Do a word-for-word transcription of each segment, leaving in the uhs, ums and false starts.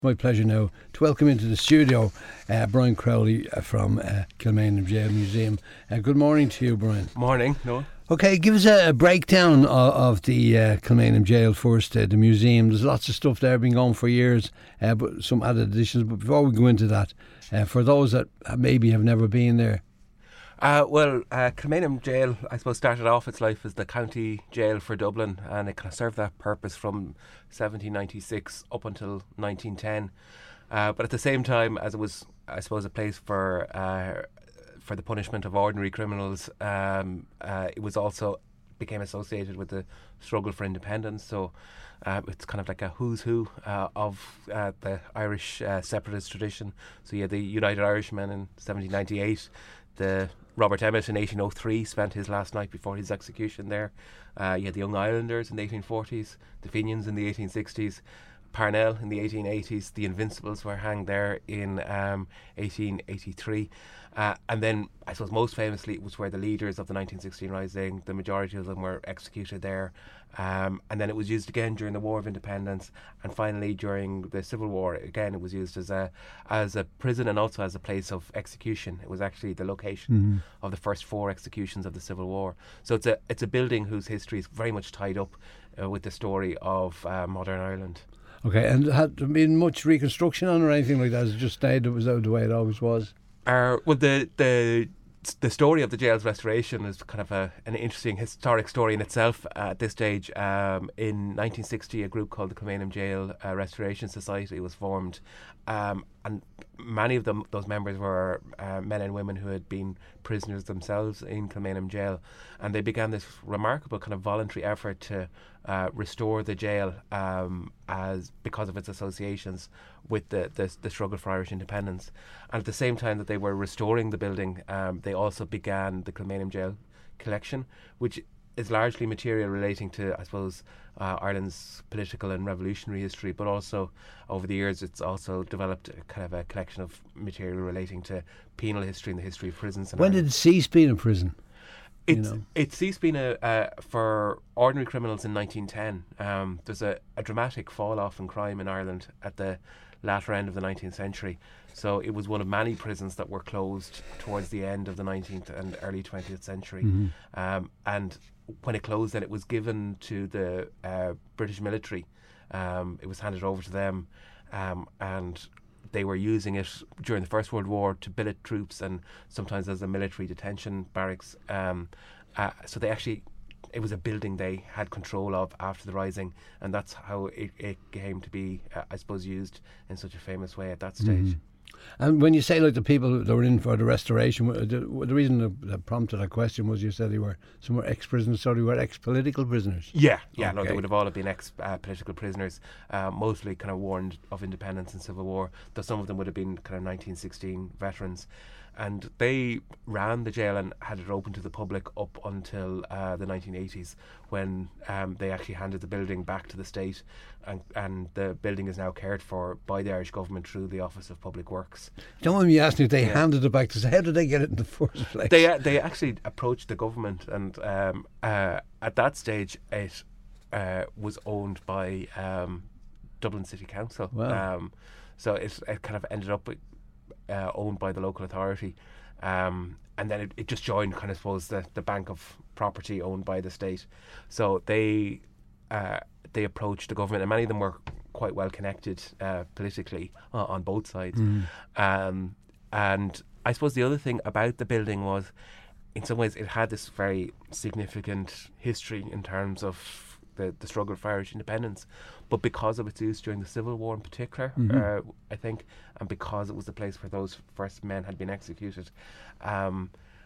My pleasure now to welcome into the studio uh, Brian Crowley uh, from uh, Kilmainham Jail Museum. Uh, good morning to you, Brian. Morning, Noah. Okay, give us a, a breakdown of, of the uh, Kilmainham Jail first, uh, the museum. There's lots of stuff there, been going for years, uh, but some added additions. But before we go into that, uh, for those that maybe have never been there. Uh, well, uh, Kilmainham Jail, I suppose, started off its life as the county jail for Dublin, and it kind of served that purpose from seventeen ninety-six up until nineteen ten. Uh, but at the same time, as it was, I suppose, a place for uh, for the punishment of ordinary criminals, um, uh, it was also became associated with the struggle for independence. So uh, it's kind of like a who's who uh, of uh, the Irish uh, separatist tradition. So you had the United Irishmen in seventeen ninety-eight, the Robert Emmet in eighteen oh three spent his last night before his execution there. Uh, you had the Young Islanders in the eighteen forties, the Fenians in the eighteen sixties, Parnell in the eighteen eighties, the Invincibles were hanged there in um, eighteen eighty-three. Uh, and then, I suppose most famously, it was where the leaders of the nineteen sixteen Rising, the majority of them were executed there. Um, and then it was used again during the War of Independence, and finally during the Civil War. Again, it was used as a as a prison and also as a place of execution. It was actually the location mm-hmm. of the first four executions of the Civil War. So it's a it's a building whose history is very much tied up uh, with the story of uh, modern Ireland. Okay, and had there been much reconstruction on or anything like that? Has it just stayed, it was out the way it always was? Uh, well, the the the story of the jail's restoration is kind of a, an interesting historic story in itself. Uh, at this stage, um, in nineteen sixty, a group called the Kilmainham Jail uh, Restoration Society was formed, um, and many of them, those members were uh, men and women who had been prisoners themselves in Kilmainham Jail, and they began this remarkable kind of voluntary effort to uh, restore the jail um, as because of its associations with the, the the struggle for Irish independence. And at the same time that they were restoring the building, um, they also began the Kilmainham Jail collection, which is largely material relating to, I suppose, uh, Ireland's political and revolutionary history, but also over the years it's also developed a kind of a collection of material relating to penal history and the history of prisons. When Ireland. did it cease being a prison? It's, you know? It ceased being a, uh, for ordinary criminals in nineteen ten. Um, there's a, a dramatic fall-off in crime in Ireland at the latter end of the nineteenth century. So it was one of many prisons that were closed towards the end of the nineteenth and early twentieth century. Mm-hmm. Um, and when it closed, then it was given to the uh, British military. Um, it was handed over to them, um, and they were using it during the First World War to billet troops and sometimes as a military detention barracks. Um, uh, so they actually, it was a building they had control of after the Rising, and that's how it, it came to be, uh, I suppose, used in such a famous way at that stage. Mm-hmm. And when you say like the people that were in for the restoration, the, the reason that, that prompted that question was you said they were some were ex-prisoners, so they were ex-political prisoners. Yeah, yeah, okay. No, they would have all been ex-political uh, prisoners, uh, mostly kind of warned of independence and civil war, though some of them would have been kind of nineteen sixteen veterans. And they ran the jail and had it open to the public up until uh, the nineteen eighties, when um, they actually handed the building back to the state, and, and the building is now cared for by the Irish government through the Office of Public Works. Don't mind me asking if they yeah. handed it back to us. How did they get it in the first place? They uh, they actually approached the government, and um, uh, at that stage it uh, was owned by um, Dublin City Council. Wow. Um, so it, it kind of ended up with Uh, owned by the local authority, um, and then it, it just joined kind of suppose the, the bank of property owned by the state. So they uh, they approached the government, and many of them were quite well connected uh, politically uh, on both sides. Mm. Um, and I suppose the other thing about the building was, in some ways, it had this very significant history in terms of the, the struggle for Irish independence, but because of its use during the Civil War in particular, mm-hmm. uh, I think, and because it was the place where those first men had been executed, um,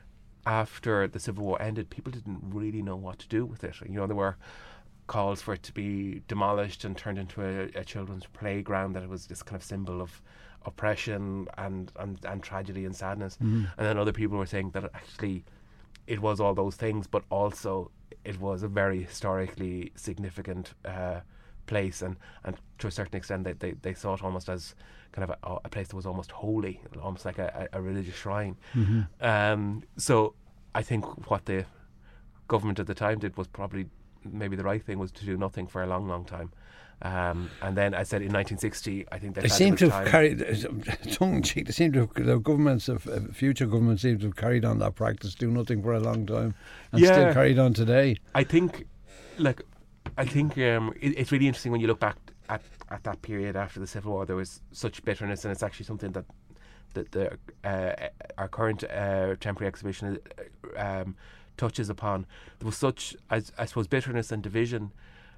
after the Civil War ended, people didn't really know what to do with it. You know, there were calls for it to be demolished and turned into a, a children's playground, that it was this kind of symbol of oppression and, and, and tragedy and sadness. Mm-hmm. And then other people were saying that actually it was all those things, but also it was a very historically significant uh, place, and, and to a certain extent they, they, they saw it almost as kind of a, a place that was almost holy, almost like a, a religious shrine. Mm-hmm. Um, so I think what the government at the time did was probably maybe the right thing, was to do nothing for a long, long time. Um, and then I said in nineteen sixty, I think they seem to have carried, tongue in cheek, they seem to have, the governments of uh, future governments seem to have carried on that practice, do nothing for a long time, and yeah, still carried on today. I think, like, I think um, it, it's really interesting when you look back at, at that period after the Civil War. There was such bitterness, and it's actually something that that the uh, our current uh, temporary exhibition um, touches upon. There was such, I, I suppose, bitterness and division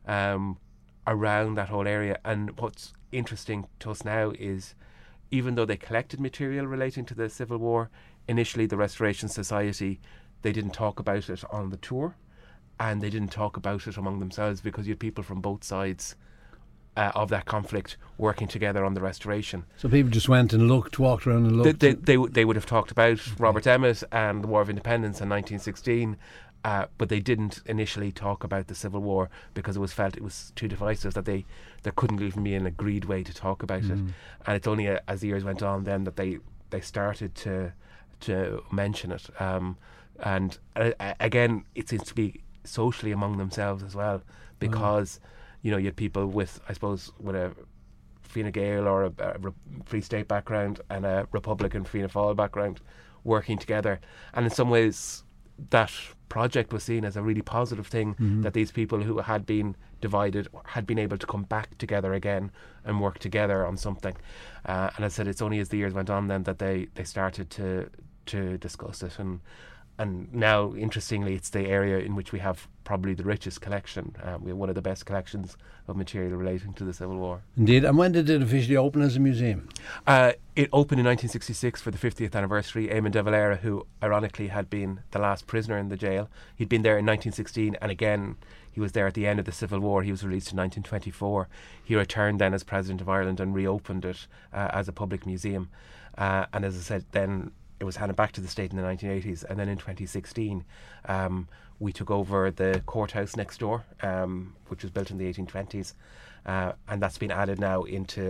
Um, around that whole area. And what's interesting to us now is, even though they collected material relating to the Civil War, initially the Restoration Society, they didn't talk about it on the tour, and they didn't talk about it among themselves, because you had people from both sides uh, of that conflict working together on the restoration. So people just went and looked, walked around and looked. They, they, they, they would have talked about Robert Emmet and the War of Independence in nineteen sixteen, Uh, but they didn't initially talk about the Civil War, because it was felt it was too divisive, that they there couldn't even be an agreed way to talk about mm. it. And it's only uh, as the years went on then that they, they started to to mention it. Um, and uh, again, it seems to be socially among themselves as well, because mm. you know, you had people with, I suppose, with a Fianna Gael or a, a Free State background and a Republican Fianna Fáil background working together, and in some ways that project was seen as a really positive thing, mm-hmm. that these people who had been divided had been able to come back together again and work together on something. Uh, and I said it's only as the years went on then that they, they started to to discuss it. And and now, interestingly, it's the area in which we have probably the richest collection. Uh, we have one of the best collections of material relating to the Civil War. Indeed. And when did it officially open as a museum? Uh, it opened in nineteen sixty-six for the fiftieth anniversary. Eamon de Valera, who ironically had been the last prisoner in the jail, he'd been there in nineteen sixteen, and again he was there at the end of the Civil War. He was released in nineteen twenty-four. He returned then as President of Ireland and reopened it uh, as a public museum. Uh, and as I said, then it was handed back to the state in the nineteen eighties, and then in twenty sixteen um, we took over the courthouse next door, um, which was built in the eighteen twenties, uh, and that's been added now into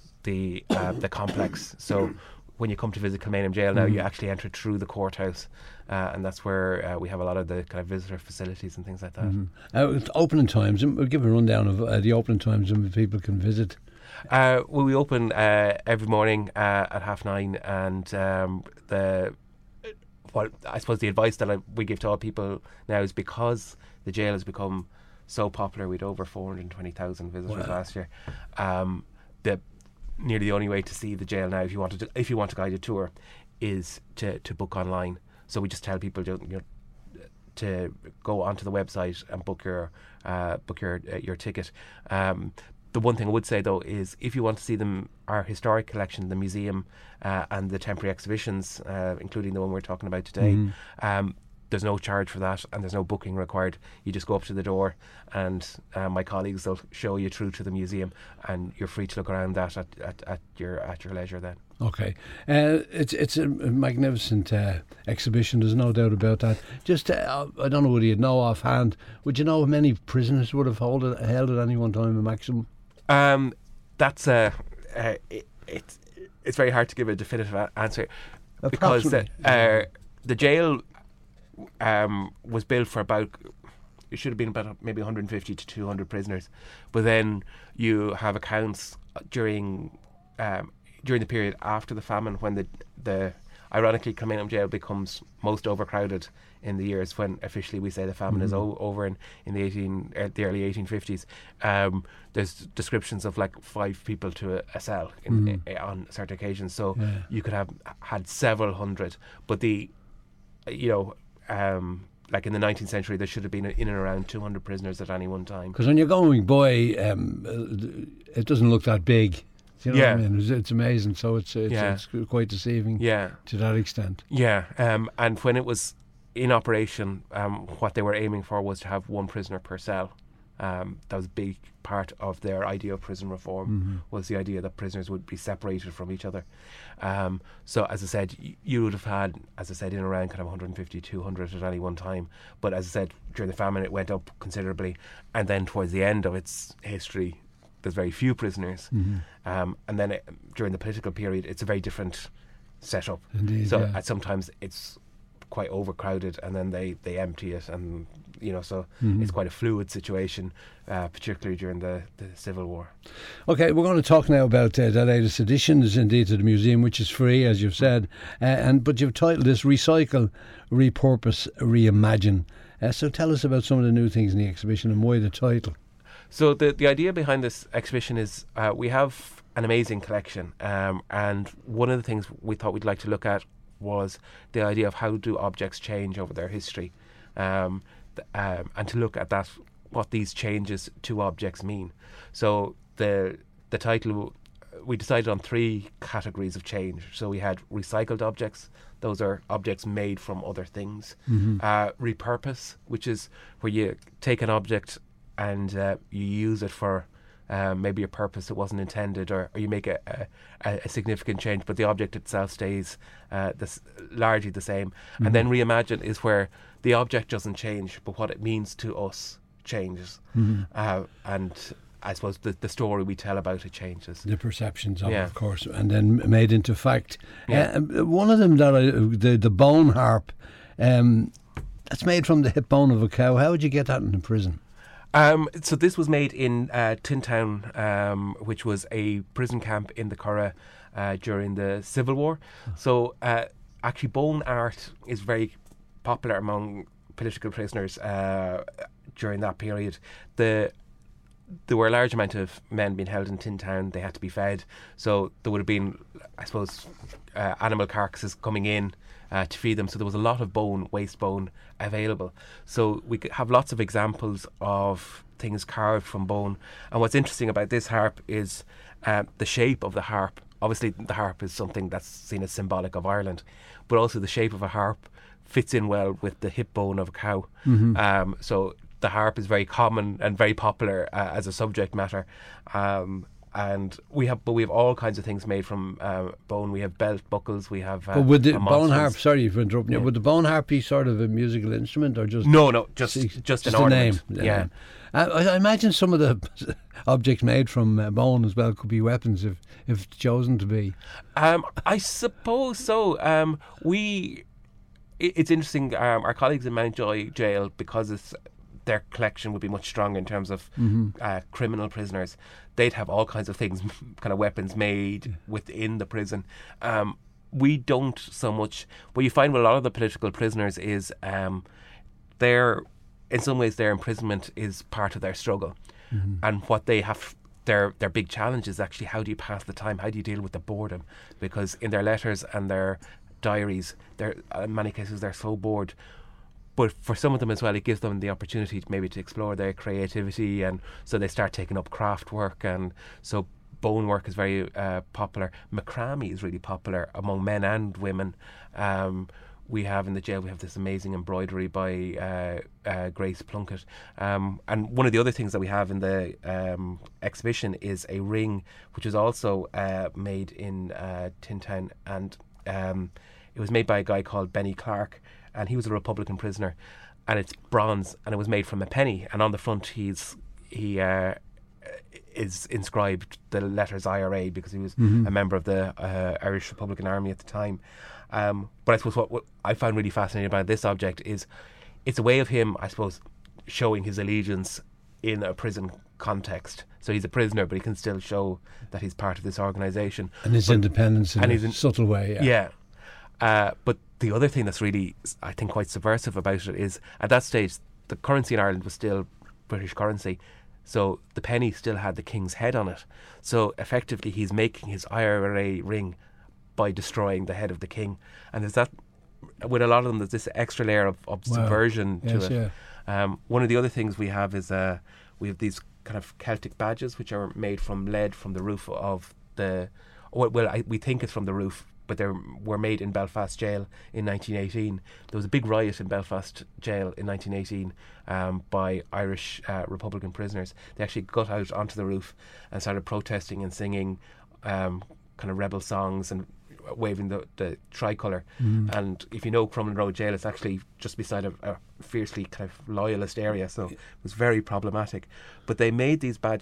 the uh, the complex. So when you come to visit Kilmainham Jail now, mm. you actually enter through the courthouse, uh, and that's where uh, we have a lot of the kind of visitor facilities and things like that. Mm-hmm. Uh, it's opening times, we'll give a rundown of uh, the opening times and people can visit. Uh, well, we open uh, every morning uh, at half nine, and um, the well, I suppose the advice that I, we give to all people now is, because the jail has become so popular, we had over four hundred twenty thousand visitors wow. last year. Um, the nearly the only way to see the jail now, if you want to, if you want a guided tour, is to, to book online. So we just tell people to, you know, to go onto the website and book your uh, book your uh, your ticket. Um, The one thing I would say, though, is if you want to see them, our historic collection, the museum, uh, and the temporary exhibitions, uh, including the one we're talking about today, mm. um, there's no charge for that, and there's no booking required. You just go up to the door, and uh, my colleagues will show you through to the museum, and you're free to look around that at, at, at your at your leisure then. Okay, uh, it's it's a magnificent uh, exhibition. There's no doubt about that. Just uh, I don't know whether you'd know offhand. Would you know how many prisoners would have hold it, held at any one time, a maximum? Um, that's a uh, it, it's it's very hard to give a definitive a- answer because uh, uh, the jail um, was built for about, it should have been about maybe one hundred fifty to two hundred prisoners, but then you have accounts during um, during the period after the famine, when the the ironically Kilmainham Jail becomes most overcrowded in the years when officially we say the famine mm-hmm. is o- over in, in the eighteen uh, the early eighteen fifties. Um, there's descriptions of like five people to a, a cell in, mm-hmm. uh, on certain occasions. So yeah. you could have had several hundred, but the you know um, like in the nineteenth century there should have been in and around two hundred prisoners at any one time. Because when you're going by, um, it doesn't look that big. You know yeah, what I mean? It's, it's amazing. So it's it's, yeah. it's quite deceiving. Yeah. To that extent. Yeah, um, and when it was in operation, um, what they were aiming for was to have one prisoner per cell. Um, that was a big part of their idea of prison reform. Mm-hmm. Was the idea that prisoners would be separated from each other. Um, so as I said, y- you would have had, as I said, in around kind of one hundred fifty, two hundred at any one time. But as I said, during the famine it went up considerably, and then towards the end of its history there's very few prisoners. Mm-hmm. Um, and then it, during the political period it's a very different setup. Indeed, so yeah. uh, sometimes it's quite overcrowded, and then they, they empty it, and you know, so Mhm. it's quite a fluid situation, uh, particularly during the, the Civil War. Okay, we're going to talk now about uh, the latest additions, indeed, to the museum, which is free, as you've said, uh, and but you've titled this "Recycle, Repurpose, Reimagine." Uh, so tell us about some of the new things in the exhibition and why the title. So the the idea behind this exhibition is uh, we have an amazing collection, um, and one of the things we thought we'd like to look at was the idea of how do objects change over their history, um, th- um, and to look at that, what these changes to objects mean. So the the title, we decided on three categories of change. So we had recycled objects; those are objects made from other things. Mm-hmm. Uh, repurpose, which is where you take an object and uh, you use it for um, maybe a purpose that wasn't intended, or, or you make a, a, a significant change, but the object itself stays uh, this, largely the same. Mm-hmm. And then reimagine is where the object doesn't change, but what it means to us changes. Mm-hmm. Uh, and I suppose the, the story we tell about it changes. The perceptions of Yeah. it, of course, and then made into fact. Yeah. Uh, one of them, that I, the, the bone harp, um, that's made from the hip bone of a cow. How would you get that in a prison? Um, so this was made in uh, Tintown, um, which was a prison camp in the Curragh uh, during the Civil War. So uh, actually bone art is very popular among political prisoners uh, during that period. The There were a large amount of men being held in Tintown. They had to be fed. So there would have been, I suppose, uh, animal carcasses coming in uh, to feed them. So there was a lot of bone, waste bone available. So we could have lots of examples of things carved from bone. And what's interesting about this harp is uh, the shape of the harp. Obviously, the harp is something that's seen as symbolic of Ireland, but also the shape of a harp fits in well with the hip bone of a cow. Mm-hmm. Um, so the harp is very common and very popular uh, as a subject matter, um, and we have, but we have all kinds of things made from uh, bone. We have belt buckles. We have. Uh, But would the a bone monstrance. harp, sorry for interrupting you, Yeah. would the bone harp be sort of a musical instrument or just No, no, just See, just, an a ornament. name? Yeah. I, I imagine some of the objects made from uh, bone as well could be weapons if if chosen to be. Um, I suppose so. Um, we. It, it's interesting. Um, our colleagues in Mountjoy Jail, because it's their collection would be much stronger in terms of Mm-hmm. uh, criminal prisoners. They'd have all kinds of things, kind of weapons made within the prison. Um, we don't so much. What you find with a lot of the political prisoners is um, their, in some ways, their imprisonment is part of their struggle, Mm-hmm. and what they have. Their, their big challenge is actually how do you pass the time? How do you deal with the boredom? Because in their letters and their diaries, they're, in many cases, they're so bored. But for some of them as well, it gives them the opportunity to maybe to explore their creativity, and so they start taking up craft work, and so bone work is very uh, popular. Macrame is really popular among men and women. Um, we have in the jail, we have this amazing embroidery by uh, uh, Grace Plunkett. Um, and one of the other things that we have in the um, exhibition is a ring, which is also uh, made in uh, Tintown, and um, it was made by a guy called Benny Clark, and he was a Republican prisoner, and it's bronze, and it was made from a penny, and on the front he's he uh, is inscribed the letters I R A because he was Mm-hmm. a member of the uh, Irish Republican Army at the time. Um, but I suppose what, what I found really fascinating about this object is it's a way of him, I suppose, showing his allegiance in a prison context. So he's a prisoner, but he can still show that he's part of this organisation. And his But- independence in and a he's in- subtle way. Yeah. Yeah. Uh, but the other thing that's really, I think, quite subversive about it is at that stage, the currency in Ireland was still British currency. So the penny still had the king's head on it. So effectively, he's making his I R A ring by destroying the head of the king. And there's that, with a lot of them, there's this extra layer of, of Wow. subversion Yes, to it. yeah. Um, one of the other things we have is uh, we have these kind of Celtic badges, which are made from lead from the roof of the. Well, well I, we think it's from the roof, but they were made in Belfast Jail in nineteen eighteen. There was a big riot in Belfast Jail in nineteen eighteen um, by Irish uh, Republican prisoners. They actually got out onto the roof and started protesting and singing um, kind of rebel songs and waving the, the tricolour. Mm. And if you know Crumlin Road Jail, it's actually just beside a, a fiercely kind of loyalist area, so it was very problematic. But they made these badges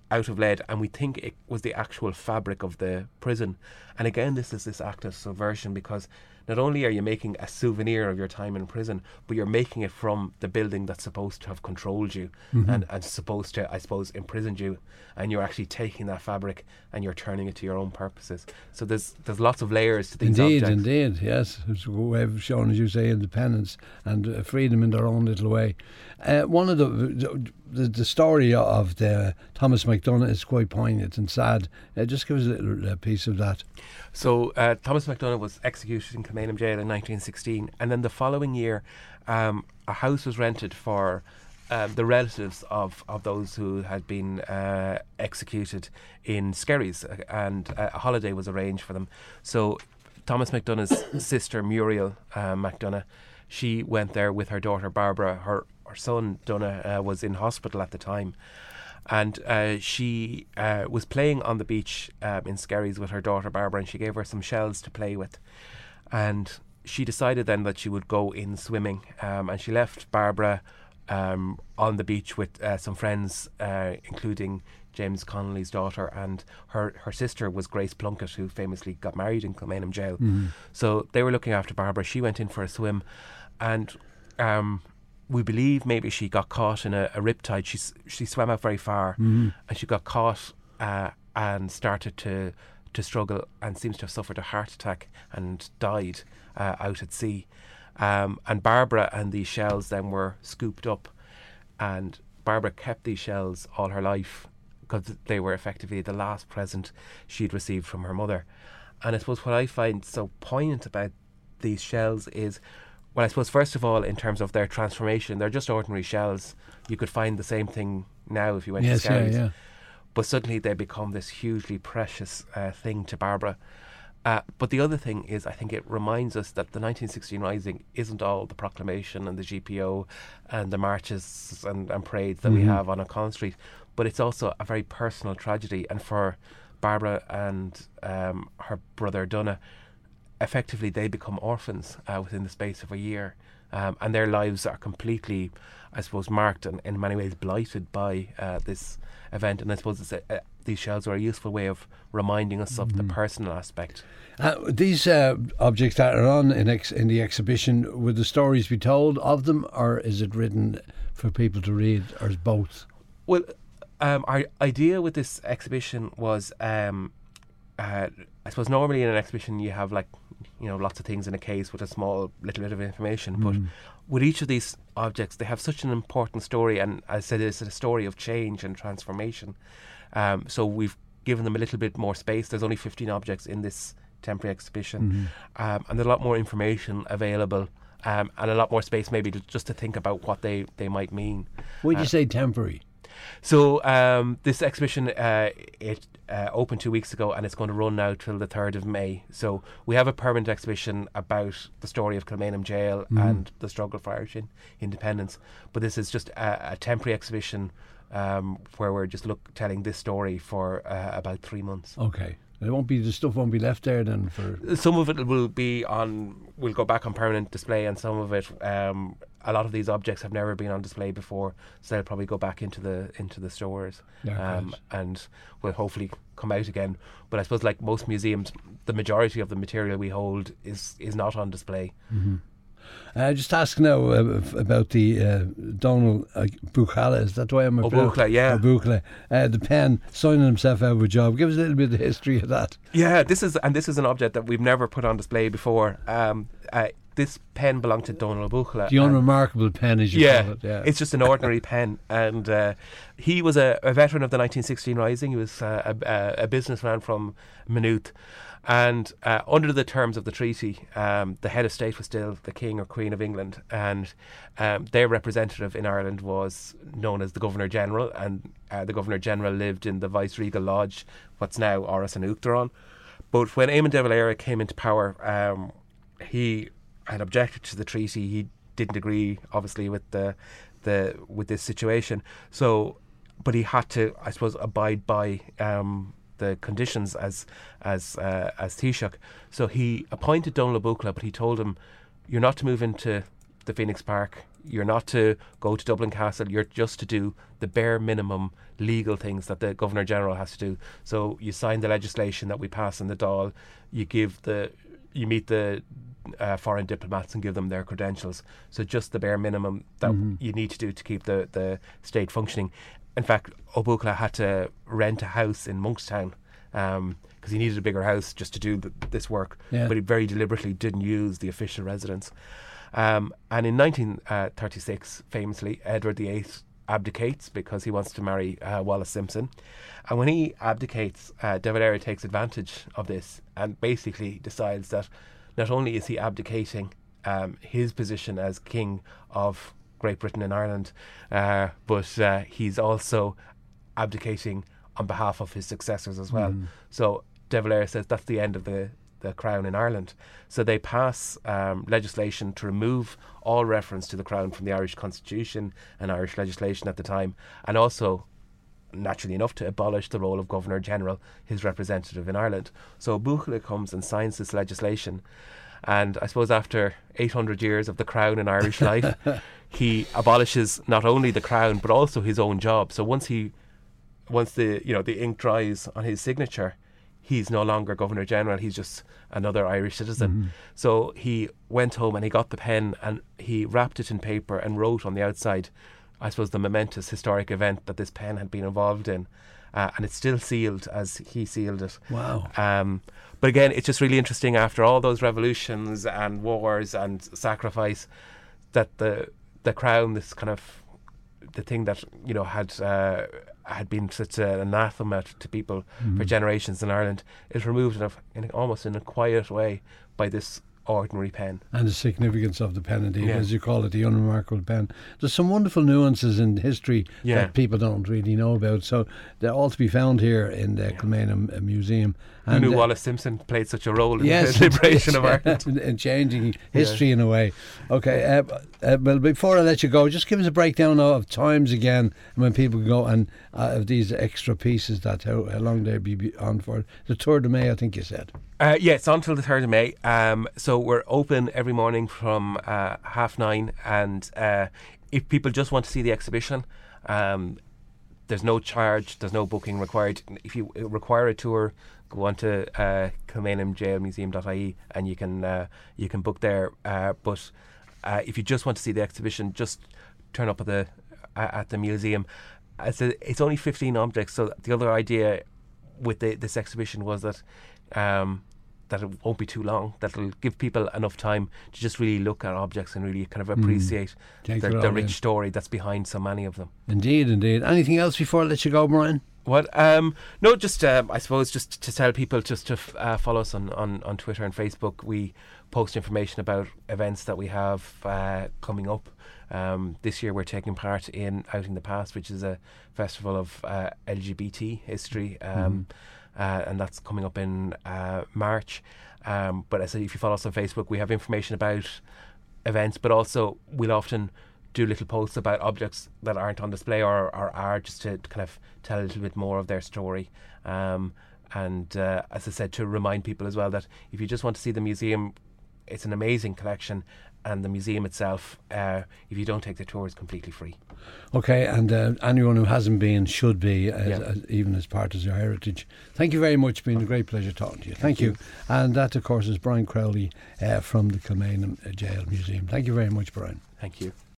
out of lead, and we think it was the actual fabric of the prison. And again, this is this act of subversion, because not only are you making a souvenir of your time in prison, but you're making it from the building that's supposed to have controlled you mm-hmm. and, and supposed to, I suppose, imprisoned you, and you're actually taking that fabric and you're turning it to your own purposes. So there's there's lots of layers to these indeed, objects. Indeed, indeed, yes. It's a way of showing, as you say, independence and uh, freedom in their own little way. Uh, one of the, the the story of the Thomas MacDonagh is quite poignant and sad. Uh, just give us a little uh, piece of that. So uh, Thomas MacDonagh was executed in Kilmainham Jail in nineteen sixteen, and then the following year um, a house was rented for um, the relatives of, of those who had been uh, executed in Skerries, and uh, a holiday was arranged for them. So Thomas MacDonagh's sister Muriel uh, MacDonagh, she went there with her daughter Barbara. Her, her son Donagh uh, was in hospital at the time. And uh, she uh, was playing on the beach um, in Skerries with her daughter Barbara, and she gave her some shells to play with. And she decided then that she would go in swimming. Um, and she left Barbara um, on the beach with uh, some friends, uh, including James Connolly's daughter, and her, her sister was Grace Plunkett, who famously got married in Kilmainham Jail. Mm-hmm. So they were looking after Barbara. She went in for a swim, and Um, we believe maybe she got caught in a, a riptide. She she swam out very far, mm-hmm. and she got caught uh, and started to to struggle, and seems to have suffered a heart attack and died uh, out at sea. Um, and Barbara and these shells then were scooped up, and Barbara kept these shells all her life because they were effectively the last present she'd received from her mother. And I suppose what I find so poignant about these shells is, well, I suppose first of all, in terms of their transformation, they're just ordinary shells. You could find the same thing now if you went yes, to Skerries. Yeah, yeah. But suddenly they become this hugely precious uh, thing to Barbara. Uh, but the other thing is, I think it reminds us that the nineteen sixteen Rising isn't all the proclamation and the G P O and the marches and, and parades that mm-hmm. we have on O'Connell Street, but it's also a very personal tragedy. And for Barbara and um, her brother Donagh, effectively they become orphans uh, within the space of a year, um, and their lives are completely, I suppose, marked and in many ways blighted by uh, this event. And I suppose it's a, a, these shells are a useful way of reminding us mm-hmm. of the personal aspect. Uh, these uh, objects that are on in, ex- in the exhibition, would the stories be told of them, or is it written for people to read, or is both? Well, um, our idea with this exhibition was, um, uh, I suppose normally in an exhibition you have like, you know, lots of things in a case with a small little bit of information, mm. but with each of these objects they have such an important story, and as I said, it's a story of change and transformation. Um, so we've given them a little bit more space. There's only fifteen objects in this temporary exhibition, mm-hmm. um, and there's a lot more information available, um, and a lot more space maybe to, just to think about what they, they might mean. Would you uh, say temporary? So um, this exhibition uh, it uh, opened two weeks ago, and it's going to run now till the third of May. So we have a permanent exhibition about the story of Kilmainham Jail mm-hmm. and the struggle for Irish in- independence. But this is just a, a temporary exhibition um, where we're just look telling this story for uh, about three months. Okay. It won't be, the stuff won't be left there then for... Some of it will be on, will go back on permanent display, and some of it, um, a lot of these objects have never been on display before, so they'll probably go back into the into the stores, yeah, um, and will hopefully come out again. But I suppose, like most museums, the majority of the material we hold is, is not on display. Mm-hmm. Uh, just ask now uh, about the uh, Donald uh, Buchala. Is that the way I'm Oh, Buchala, yeah. Oh, Buchala. Uh, the pen, signing himself out of a job. Give us a little bit of the history of that. Yeah, this is and this is an object that we've never put on display before. Um, uh, this pen belonged to Donald Buchala. The unremarkable pen, as you yeah, call it. Yeah, it's just an ordinary pen. And uh, he was a, a veteran of the nineteen sixteen Rising. He was uh, a, a businessman from Maynooth. And uh, under the terms of the treaty, um, the head of state was still the King or Queen of England, and um, their representative in Ireland was known as the Governor General, and uh, the Governor General lived in the Viceregal Lodge, what's now Áras an Uachtaráin. But when Eamon de Valera came into power, um, he had objected to the treaty. He didn't agree, obviously, with the the with this situation. So, but he had to, I suppose, abide by Um, the conditions as as uh, as Taoiseach. So he appointed Donald Buchala, but he told him, you're not to move into the Phoenix Park You're not to go to Dublin Castle. You're just to do the bare minimum legal things that the Governor General has to do. So you sign the legislation that we pass in the Dáil. You give the, you meet the uh, foreign diplomats and give them their credentials. So just the bare minimum that mm-hmm. you need to do to keep the, the state functioning. In fact, Ó Buachla had to rent a house in Monkstown because um, he needed a bigger house just to do the, this work. Yeah. But he very deliberately didn't use the official residence. Um, and in nineteen thirty-six, famously, Edward the Eighth abdicates because he wants to marry uh, Wallis Simpson. And when he abdicates, uh, De Valera takes advantage of this and basically decides that not only is he abdicating um, his position as King of Great Britain and Ireland, uh, but uh, he's also abdicating on behalf of his successors as well. Mm. So De Valera says that's the end of the the crown in Ireland. So they pass um, legislation to remove all reference to the crown from the Irish Constitution and Irish legislation at the time, and also, naturally enough, to abolish the role of Governor General, his representative in Ireland. So Buachla comes and signs this legislation, and I suppose after eight hundred years of the crown in Irish life, he abolishes not only the crown but also his own job. So once he, once the you know the ink dries on his signature, he's no longer Governor General, he's just another Irish citizen. Mm-hmm. So he went home and he got the pen and he wrapped it in paper and wrote on the outside, I suppose, the momentous historic event that this pen had been involved in. Uh, and it's still sealed as he sealed it. Wow. Um, but again, it's just really interesting after all those revolutions and wars and sacrifice that the the crown, this kind of the thing that, you know, had uh, had been such an anathema to people mm-hmm. for generations in Ireland, is removed in, a, in almost in a quiet way by this ordinary pen. And the significance of the pen, indeed, yeah. as you call it, the unremarkable pen. There's some wonderful nuances in history yeah. that people don't really know about, so they're all to be found here in the yeah. Kilmainham Museum. Who and knew uh, Wallis Simpson played such a role in yes, the liberation of Ireland? in, in changing history yeah. in a way. Okay, uh, uh, well, before I let you go, just give us a breakdown of times again, and when people go, and uh, of these extra pieces, that how, how long they'll be on for. The third of May, I think you said. Uh, yeah, it's until the third of May. Um, so we're open every morning from uh, half nine, and uh, if people just want to see the exhibition, um, there's no charge, there's no booking required. If you require a tour, go on to uh, kilmainham jail museum dot I E and you can uh, you can book there. Uh, but uh, if you just want to see the exhibition, just turn up at the uh, at the museum. It's, a, it's only fifteen objects. So the other idea with the, this exhibition was that um, that it won't be too long. That will give people enough time to just really look at objects and really kind of appreciate mm. the, the rich in. story that's behind so many of them. Indeed, indeed. Anything else before I let you go, Brian? What? Um, no, just um, I suppose just to tell people just to f- uh, follow us on, on, on Twitter and Facebook. We post information about events that we have uh, coming up. Um, this year we're taking part in Outing the Past, which is a festival of uh, L G B T history, um, mm. uh, and that's coming up in uh, March. Um, but as I say, if you follow us on Facebook, we have information about events, but also we'll often do little posts about objects that aren't on display or, or are, just to kind of tell a little bit more of their story. Um, and uh, as I said, to remind people as well that if you just want to see the museum, it's an amazing collection, and the museum itself, uh, if you don't take the tour, is completely free. Okay, and uh, anyone who hasn't been should be, as, yeah. as, even as part of their heritage. Thank you very much. It's been a great pleasure talking to you. Thank, Thank you. you. And that, of course, is Brian Crowley uh, from the Kilmainham Jail Museum. Thank you very much, Brian. Thank you.